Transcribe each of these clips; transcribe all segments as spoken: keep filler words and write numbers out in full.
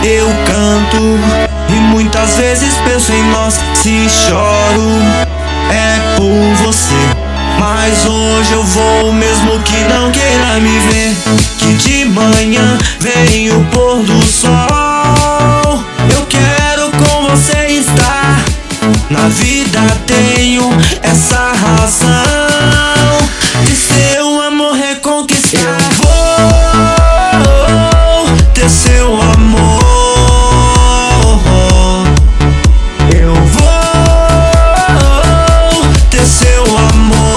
eu canto e muitas vezes penso em nós. Se choro é por você, mas hoje eu vou mesmo que não queira me ver. Que de manhã vem o pôr do sol, eu quero com você estar. Na vida tenho essa razão de seu amor reconquistar. Eu vou ter seu amor, eu vou ter seu amor.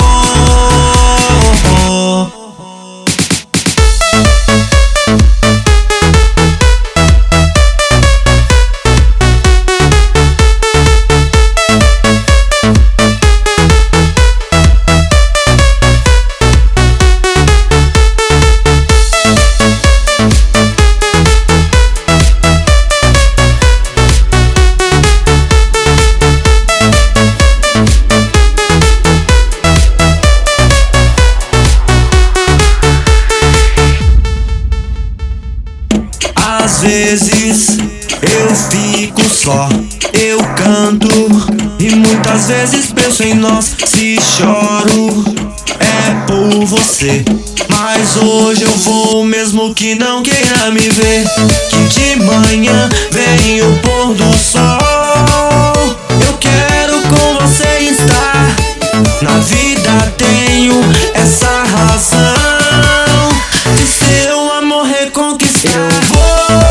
Às vezes eu fico só, eu canto e muitas vezes penso em nós. Se choro é por você, mas hoje eu vou mesmo que não queira me ver. Que de manhã vem o pôr do sol, eu quero com você estar. Na vida tenho essa razão de seu amor reconquistar. Eu vou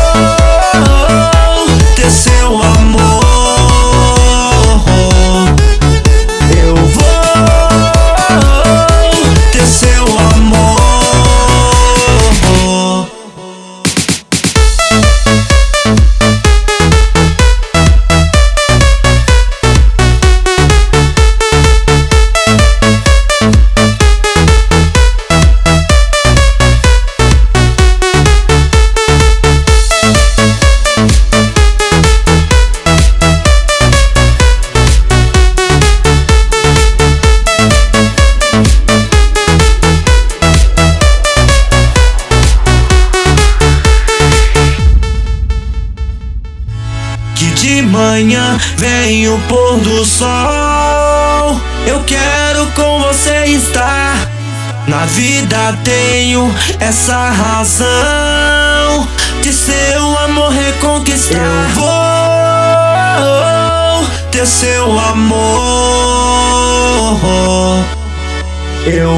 ter seu amor, eu vou ter seu amor. De manhã vem o pôr do sol, eu quero com você estar. Na vida tenho essa razão de seu amor reconquistar. Eu vou ter seu amor, eu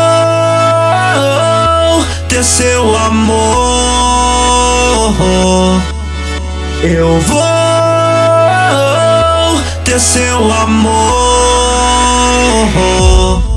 vou ter seu amor, eu vou ter seu amor.